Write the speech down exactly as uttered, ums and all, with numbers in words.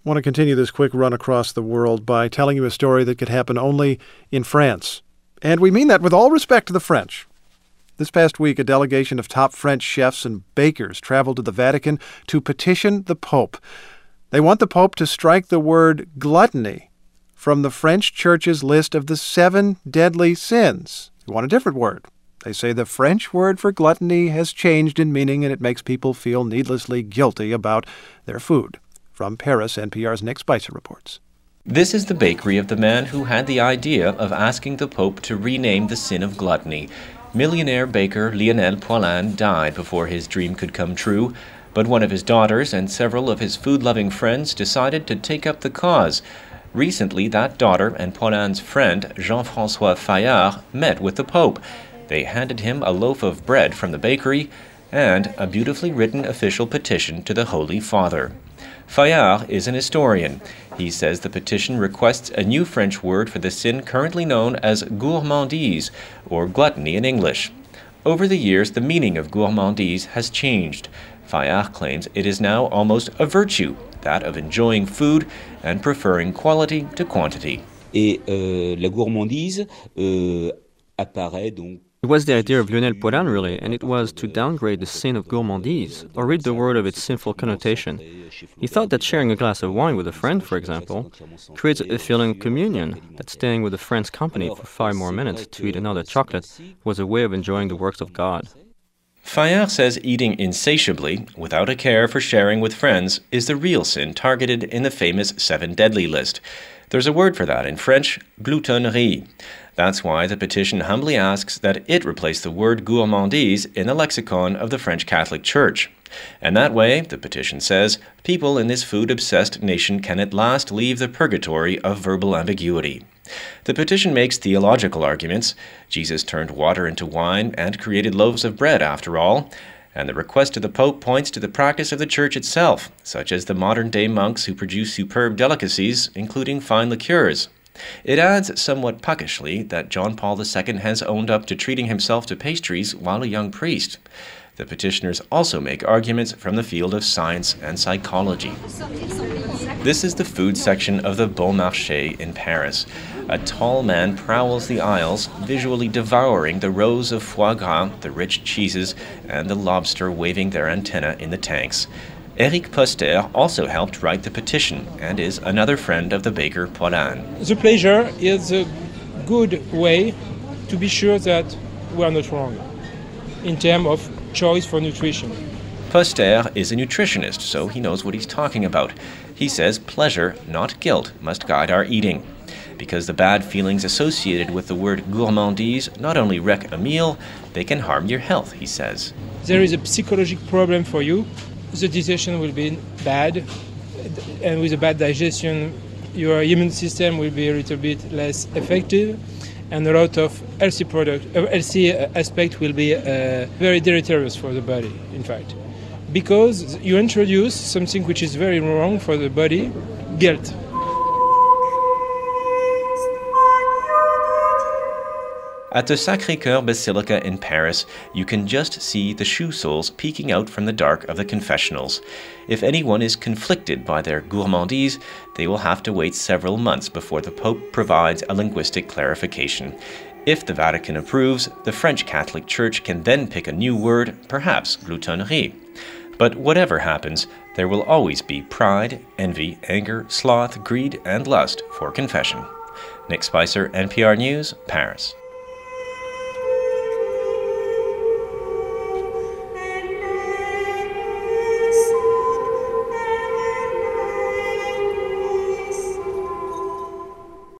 I want to continue this quick run across the world by telling you a story that could happen only in France. And we mean that with all respect to the French. This past week, a delegation of top French chefs and bakers traveled to the Vatican to petition the Pope. They want the Pope to strike the word gluttony from the French Church's list of the seven deadly sins. They want a different word. They say the French word for gluttony has changed in meaning and it makes people feel needlessly guilty about their food. From Paris, N P R's Nick Spicer reports. This is the bakery of the man who had the idea of asking the Pope to rename the sin of gluttony. Millionaire baker Lionel Poilâne died before his dream could come true, but one of his daughters and several of his food-loving friends decided to take up the cause. Recently, that daughter and Poilâne's friend, Jean-François Fayard, met with the Pope. They handed him a loaf of bread from the bakery and a beautifully written official petition to the Holy Father. Fayard is an historian. He says the petition requests a new French word for the sin currently known as gourmandise, or gluttony in English. Over the years, the meaning of gourmandise has changed. Fayard claims it is now almost a virtue, that of enjoying food and preferring quality to quantity. Et euh, la gourmandise euh, apparaît donc. It was the idea of Lionel Poilâne, really, and it was to downgrade the sin of gourmandise, or rid the word of its sinful connotation. He thought that sharing a glass of wine with a friend, for example, creates a feeling of communion, that staying with a friend's company for five more minutes to eat another chocolate was a way of enjoying the works of God. Fayard says eating insatiably, without a care for sharing with friends, is the real sin targeted in the famous Seven Deadly list. There's a word for that in French, gloutonnerie. That's why the petition humbly asks that it replace the word gourmandise in the lexicon of the French Catholic Church. And that way, the petition says, people in this food-obsessed nation can at last leave the purgatory of verbal ambiguity. The petition makes theological arguments. Jesus turned water into wine and created loaves of bread, after all. And the request to the Pope points to the practice of the Church itself, such as the modern-day monks who produce superb delicacies, including fine liqueurs. It adds somewhat puckishly that John Paul the Second has owned up to treating himself to pastries while a young priest. The petitioners also make arguments from the field of science and psychology. This is the food section of the Bon Marché in Paris. A tall man prowls the aisles, visually devouring the rows of foie gras, the rich cheeses, and the lobster waving their antennae in the tanks. Eric Poster also helped write the petition and is another friend of the baker Poilâne. The pleasure is a good way to be sure that we are not wrong in terms of choice for nutrition. Poster is a nutritionist, so he knows what he's talking about. He says pleasure, not guilt, must guide our eating. Because the bad feelings associated with the word gourmandise not only wreck a meal, they can harm your health, he says. There is a psychological problem for you. The digestion will be bad, and with a bad digestion, your immune system will be a little bit less effective, and a lot of healthy product, uh, healthy aspect will be uh, very deleterious for the body, in fact. Because you introduce something which is very wrong for the body, guilt. At the Sacré-Cœur Basilica in Paris, you can just see the shoe soles peeking out from the dark of the confessionals. If anyone is conflicted by their gourmandise, they will have to wait several months before the Pope provides a linguistic clarification. If the Vatican approves, the French Catholic Church can then pick a new word, perhaps gloutonnerie. But whatever happens, there will always be pride, envy, anger, sloth, greed, and lust for confession. Nick Spicer, N P R News, Paris.